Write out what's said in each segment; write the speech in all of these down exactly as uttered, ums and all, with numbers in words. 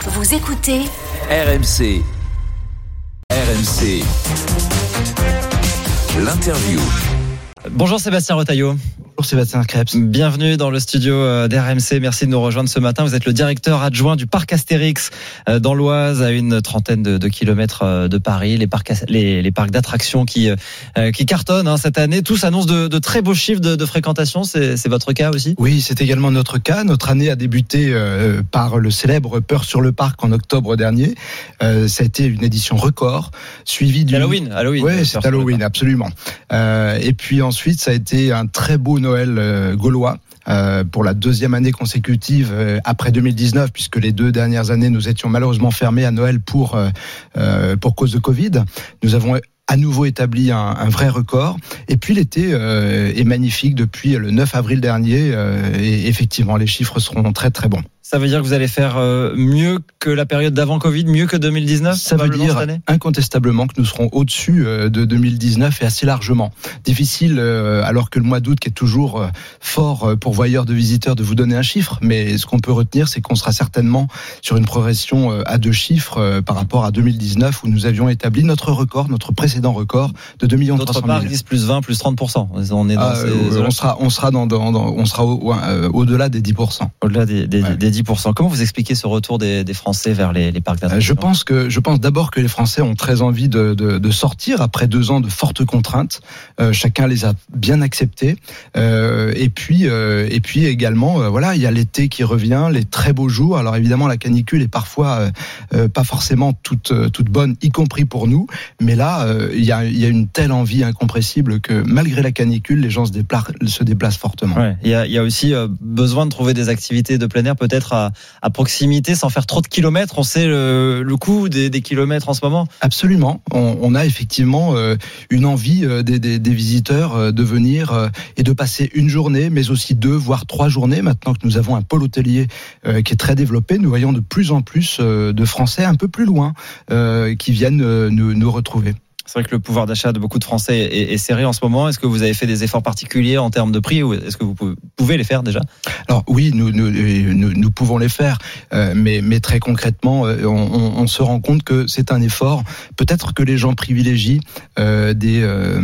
Vous écoutez R M C. R M C. L'interview. Bonjour Sébastien Retailleau. Bonjour Sébastien Krebs. Bienvenue dans le studio d'R M C. Merci de nous rejoindre ce matin. Vous êtes le directeur adjoint du parc Astérix dans l'Oise, à une trentaine de, de kilomètres de Paris. Les parcs, les, les parcs d'attractions qui, qui cartonnent hein, cette année. Tous annoncent de, de très beaux chiffres de, de fréquentation. C'est, c'est votre cas aussi ? Oui, c'est également notre cas. Notre année a débuté euh, par le célèbre Peur sur le parc en octobre dernier. Euh, ça a été une édition record, suivie du Halloween. Halloween. Oui, c'est Halloween, absolument. Euh, et puis ensuite, ça a été un très beau Noël euh, gaulois. Euh, pour la deuxième année consécutive euh, après deux mille dix-neuf, puisque les deux dernières années nous étions malheureusement fermés à Noël pour euh, euh, pour cause de Covid. Nous avons à nouveau établi un, un vrai record. Et puis l'été euh, est magnifique depuis le neuf avril dernier. Euh, et effectivement, les chiffres seront très très bons. Ça veut dire que vous allez faire mieux que la période d'avant Covid, mieux que deux mille dix-neuf ? Ça veut dire incontestablement que nous serons au-dessus de deux mille dix-neuf et assez largement. Difficile, alors que le mois d'août qui est toujours fort pourvoyeur de visiteurs, de vous donner un chiffre. Mais ce qu'on peut retenir, c'est qu'on sera certainement sur une progression à deux chiffres par rapport à deux mille dix-neuf où nous avions établi notre record, notre précédent record de deux millions trois cent mille. D'autres parcs disent plus vingt, plus trente pour cent. On est dans ah, ces euh, on sera, on sera dans, dans, dans on sera au, euh, au-delà des dix pour cent. Au-delà des, des, ouais. des dix pour cent. Comment vous expliquez ce retour des, des Français vers les, les parcs d'attractions ? Je pense que je pense d'abord que les Français ont très envie de, de, de sortir après deux ans de fortes contraintes. Euh, chacun les a bien acceptés. Euh, et puis euh, et puis également euh, voilà, il y a l'été qui revient, les très beaux jours. Alors évidemment la canicule est parfois euh, euh, pas forcément toute toute bonne, y compris pour nous. Mais là euh, il y a il y a une telle envie incompressible que malgré la canicule, les gens se déplacent se déplacent fortement. Ouais, il y a il y a aussi euh, besoin de trouver des activités de plein air peut-être à à proximité sans faire trop de kilomètres. On sait le, le coût des, des kilomètres en ce moment. Absolument. On, on a effectivement euh, une envie euh, des, des, des visiteurs euh, de venir euh, et de passer une journée, mais aussi deux, voire trois journées. Maintenant que nous avons un pôle hôtelier euh, qui est très développé, nous voyons de plus en plus euh, de Français un peu plus loin euh, qui viennent euh, nous, nous retrouver. C'est vrai que le pouvoir d'achat de beaucoup de Français est, est serré en ce moment. Est-ce que vous avez fait des efforts particuliers en termes de prix ou est-ce que vous pouvez les faire déjà ? Alors oui, nous, nous, nous, nous pouvons les faire, euh, mais, mais très concrètement, on, on, on se rend compte que c'est un effort. Peut-être que les gens privilégient euh, des,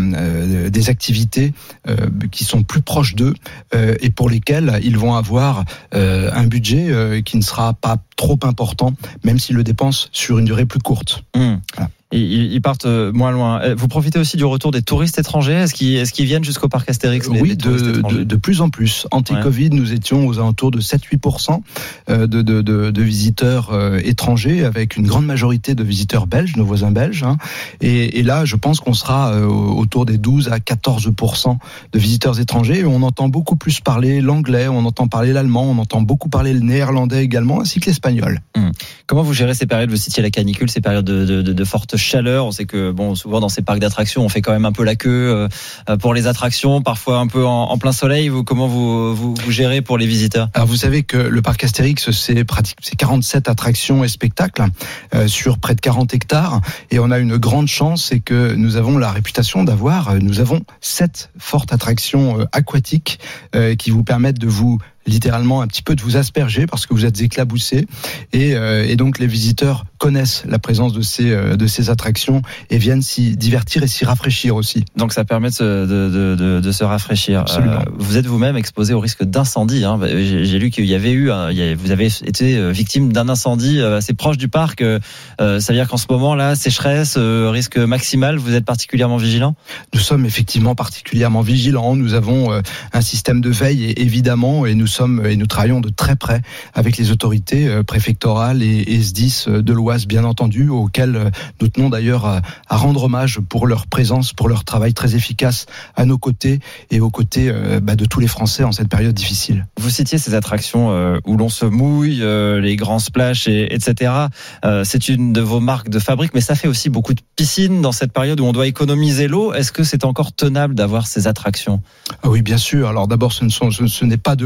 euh, des activités euh, qui sont plus proches d'eux euh, et pour lesquelles ils vont avoir euh, un budget euh, qui ne sera pas trop important, même s'ils le dépensent sur une durée plus courte. Mmh. Voilà. Ils partent moins loin. Vous profitez aussi du retour des touristes étrangers ? Est-ce qu'ils, est-ce qu'ils viennent jusqu'au parc Astérix ? Les, oui, les de, de, de plus en plus. Anti-Covid, ouais. Nous étions aux alentours de sept à huit pour cent de, de, de, de visiteurs étrangers, avec une grande majorité de visiteurs belges, nos voisins belges. Hein. Et, et là, je pense qu'on sera autour des douze à quatorze pour cent de visiteurs étrangers. Et on entend beaucoup plus parler l'anglais, on entend parler l'allemand, on entend beaucoup parler le néerlandais également, ainsi que l'espagnol. Hum. Comment vous gérez ces périodes ? Vous citiez la canicule, ces périodes de, de, de, de forte chaleur. On sait que bon, souvent dans ces parcs d'attractions, on fait quand même un peu la queue euh, pour les attractions, parfois un peu en, en plein soleil. Vous, comment vous, vous, vous gérez pour les visiteurs ? Alors vous savez que le parc Astérix, c'est pratique, c'est quarante-sept attractions et spectacles euh, sur près de quarante hectares, et on a une grande chance, c'est que nous avons la réputation d'avoir, nous avons sept fortes attractions euh, aquatiques euh, qui vous permettent de vous littéralement un petit peu de vous asperger parce que vous êtes éclaboussés et, euh, et donc les visiteurs connaissent la présence de ces, euh, de ces attractions et viennent s'y divertir et s'y rafraîchir aussi. Donc ça permet de se, de, de, de, de se rafraîchir. Absolument. Euh, vous êtes vous-même exposé au risque d'incendie. Hein. J'ai, j'ai lu qu'il y avait eu, un, il y avait, vous avez été victime d'un incendie assez proche du parc. Euh, ça veut dire qu'en ce moment là, sécheresse, euh, risque maximal, vous êtes particulièrement vigilant ? Nous sommes effectivement particulièrement vigilants. Nous avons euh, un système de veille évidemment et nous sommes et nous travaillons de très près avec les autorités préfectorales et, et S dix de l'Oise, bien entendu, auxquelles nous tenons d'ailleurs à, à rendre hommage pour leur présence, pour leur travail très efficace à nos côtés et aux côtés euh, bah, de tous les Français en cette période difficile. Vous citiez ces attractions euh, où l'on se mouille, euh, les grands splashs, et, etc. Euh, c'est une de vos marques de fabrique, mais ça fait aussi beaucoup de piscines dans cette période où on doit économiser l'eau. Est-ce que c'est encore tenable d'avoir ces attractions ? Ah oui, bien sûr. Alors d'abord, ce ne sont, ce, ce n'est pas de l'eau, évidemment.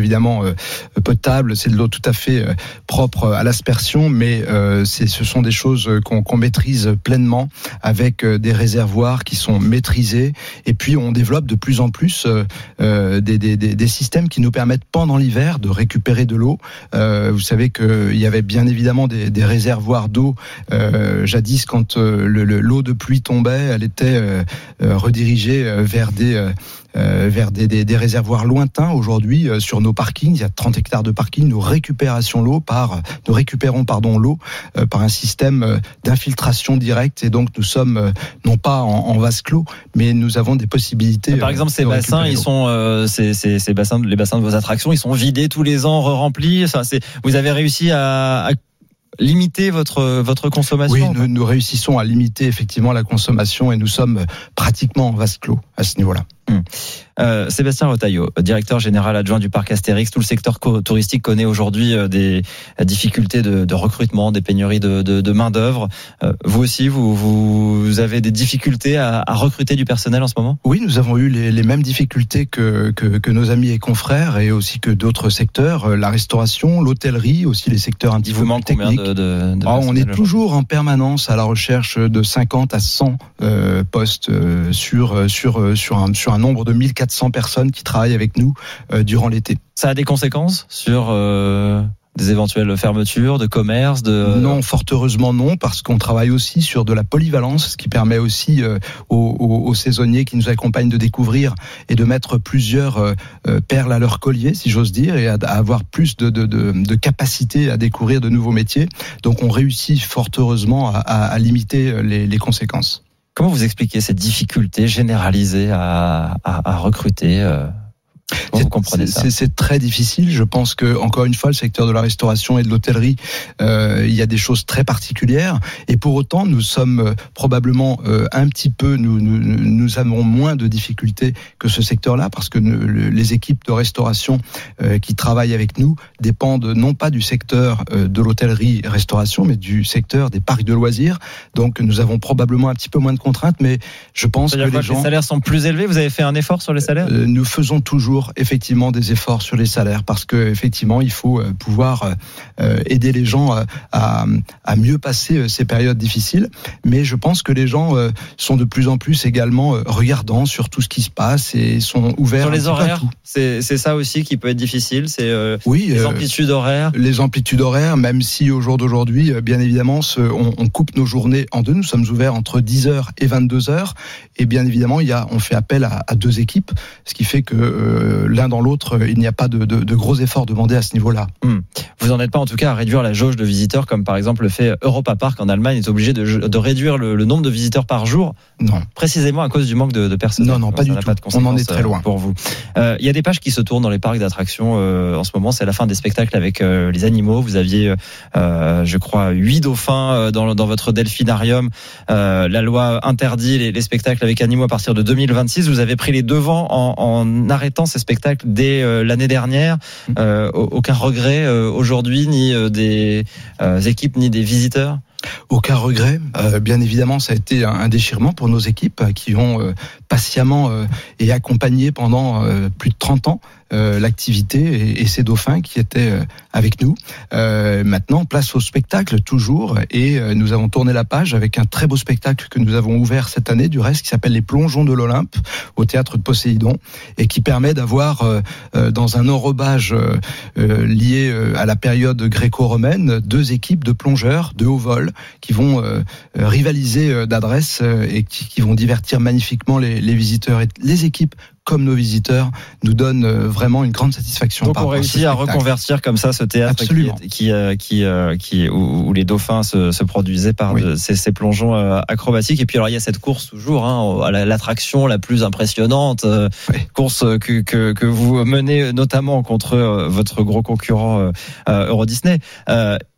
évidemment euh, potable, c'est de l'eau tout à fait euh, propre à l'aspersion, mais euh, c'est, ce sont des choses qu'on, qu'on maîtrise pleinement avec euh, des réservoirs qui sont maîtrisés. Et puis on développe de plus en plus euh, euh, des, des, des systèmes qui nous permettent pendant l'hiver de récupérer de l'eau. Euh, vous savez qu'il y avait bien évidemment des, des réservoirs d'eau euh, jadis quand euh, le, le, l'eau de pluie tombait, elle était euh, euh, redirigée vers des euh, Euh, vers des, des, des réservoirs lointains. Aujourd'hui, euh, sur nos parkings, il y a trente hectares de parking. Nous récupération l'eau par, nous récupérons pardon l'eau euh, par un système euh, d'infiltration directe. Et donc nous sommes euh, non pas en, en vase clos, mais nous avons des possibilités. Mais par exemple, ces bassins, ils sont, euh, ces, ces, ces bassins, les bassins de vos attractions, ils sont vidés tous les ans, re-remplis. Enfin, c'est, vous avez réussi à, à limiter votre votre consommation. Oui, nous, nous réussissons à limiter effectivement la consommation et nous sommes pratiquement en vase clos à ce niveau-là. Hum. Euh, Sébastien Retailleau, directeur général adjoint du parc Astérix. Tout le secteur co- touristique connaît aujourd'hui euh, des difficultés de, de recrutement, des pénuries de, de, de main d'œuvre. Euh, vous aussi, vous, vous avez des difficultés à, à recruter du personnel en ce moment ? Oui, nous avons eu les, les mêmes difficultés que, que, que nos amis et confrères et aussi que d'autres secteurs. La restauration, l'hôtellerie, aussi les secteurs un petit peu plus techniques. Il vous manque combien de, de, de ah, on est toujours en permanence à la recherche de cinquante à cent euh, postes euh, sur sur sur un sur un nombre de mille quatre cents personnes qui travaillent avec nous euh, durant l'été. Ça a des conséquences sur euh, des éventuelles fermetures de commerces de... Non, fort heureusement non, parce qu'on travaille aussi sur de la polyvalence, ce qui permet aussi euh, aux, aux, aux saisonniers qui nous accompagnent de découvrir et de mettre plusieurs euh, perles à leur collier, si j'ose dire, et à, à avoir plus de, de, de, de capacité à découvrir de nouveaux métiers. Donc on réussit fort heureusement à, à, à limiter les, les conséquences. Comment vous expliquez cette difficulté généralisée à, à, à recruter euh, Comment vous comprenez ça ? c'est, c'est très difficile. Je pense que, encore une fois, le secteur de la restauration et de l'hôtellerie, euh, il y a des choses très particulières. Et pour autant, nous sommes probablement euh, un petit peu, nous, nous, nous avons moins de difficultés que ce secteur-là, parce que nous, les équipes de restauration euh, qui travaillent avec nous dépendent non pas du secteur euh, de l'hôtellerie-restauration, mais du secteur des parcs de loisirs. Donc, nous avons probablement un petit peu moins de contraintes, mais je pense C'est-à-dire que les que gens... les salaires sont plus élevés. Vous avez fait un effort sur les salaires ? euh, Nous faisons toujours effectivement des efforts sur les salaires parce que effectivement il faut pouvoir euh, aider les gens à, à mieux passer ces périodes difficiles, mais je pense que les gens euh, sont de plus en plus également regardants sur tout ce qui se passe et sont ouverts sur les horaires. Tout. C'est, c'est ça aussi qui peut être difficile, c'est euh, oui, les euh, amplitudes horaires. Les amplitudes horaires, même si au jour d'aujourd'hui, bien évidemment, ce, on, on coupe nos journées en deux. Nous sommes ouverts entre dix heures et vingt-deux heures, et bien évidemment, il y a, on fait appel à, à deux équipes, ce qui fait que euh, l'un dans l'autre, il n'y a pas de, de, de gros efforts demandés à ce niveau-là. Hum. Vous n'en êtes pas en tout cas à réduire la jauge de visiteurs, comme par exemple le fait Europa Park en Allemagne est obligé de, de réduire le, le nombre de visiteurs par jour. Non. Précisément à cause du manque de, de personnel. Non, non, pas ça du tout. Pas de on en est très loin. Pour vous. Euh, il y a des pages qui se tournent dans les parcs d'attractions euh, en ce moment. C'est la fin des spectacles avec euh, les animaux. Vous aviez, euh, je crois, huit dauphins euh, dans, dans votre delphinarium. Euh, la loi interdit les, les spectacles avec animaux à partir de deux mille vingt-six. Vous avez pris les devants en, en arrêtant ces spectacles dès euh, l'année dernière. Euh, aucun regret euh, aujourd'hui, ni euh, des euh, équipes, ni des visiteurs ? Aucun regret. Euh, bien évidemment, ça a été un, un déchirement pour nos équipes qui ont euh, patiemment euh, et accompagné pendant euh, plus de trente ans euh, l'activité et, et ces dauphins qui étaient euh, avec nous. Euh, maintenant, place au spectacle toujours, et euh, nous avons tourné la page avec un très beau spectacle que nous avons ouvert cette année, du reste, qui s'appelle Les Plongeons de l'Olympe au théâtre de Poséidon, et qui permet d'avoir euh, euh, dans un enrobage euh, euh, lié euh, à la période gréco-romaine deux équipes de plongeurs de haut vol qui vont euh, rivaliser euh, d'adresse euh, et qui, qui vont divertir magnifiquement les, les visiteurs. Et les équipes comme nos visiteurs nous donnent vraiment une grande satisfaction. Donc on réussit à reconvertir comme ça ce théâtre Absolument. qui, qui, qui, qui où, où les dauphins se, se produisaient par oui. de, ces, ces plongeons acrobatiques. Et puis alors il y a cette course toujours, hein, à l'attraction la plus impressionnante, oui. course que, que, que vous menez notamment contre votre gros concurrent euh, Euro Disney. Euh,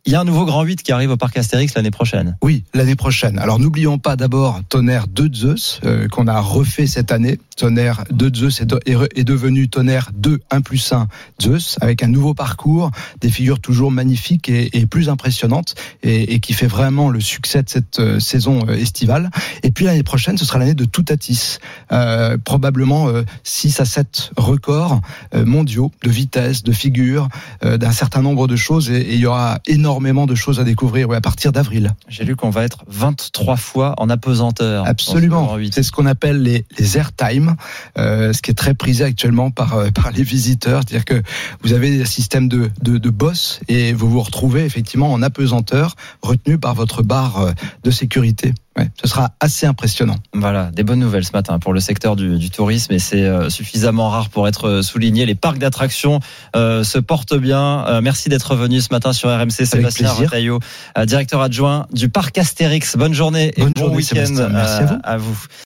Il y a un nouveau Grand huit qui arrive au parc Astérix l'année prochaine. Oui, l'année prochaine. Alors n'oublions pas d'abord Tonnerre deux Zeus euh, qu'on a refait cette année. Tonnerre deux Zeus est, de, est, est devenu Tonnerre deux un plus un Zeus avec un nouveau parcours, des figures toujours magnifiques et, et plus impressionnantes et, et qui fait vraiment le succès de cette euh, saison euh, estivale. Et puis l'année prochaine, ce sera l'année de Toutatis. Euh, probablement euh, six à sept records euh, mondiaux de vitesse, de figures, euh, d'un certain nombre de choses et, et il y aura énormément de choses à découvrir oui, à partir d'avril. J'ai lu qu'on va être vingt-trois fois en apesanteur. Absolument. C'est ce qu'on appelle les, les airtime, euh, ce qui est très prisé actuellement par, euh, par les visiteurs. C'est-à-dire que vous avez des systèmes de, de, de boss et vous vous retrouvez effectivement en apesanteur retenu par votre barre euh, de sécurité. Ouais, ce sera assez impressionnant. Voilà, des bonnes nouvelles ce matin pour le secteur du, du tourisme et c'est euh, suffisamment rare pour être souligné. Les parcs d'attractions euh, se portent bien. Euh, merci d'être venu ce matin sur R M C. Sébastien Retailleau, euh, directeur adjoint du parc Astérix. Bonne journée et Bonne bon journée, week-end Sébastien. Merci à vous. à vous.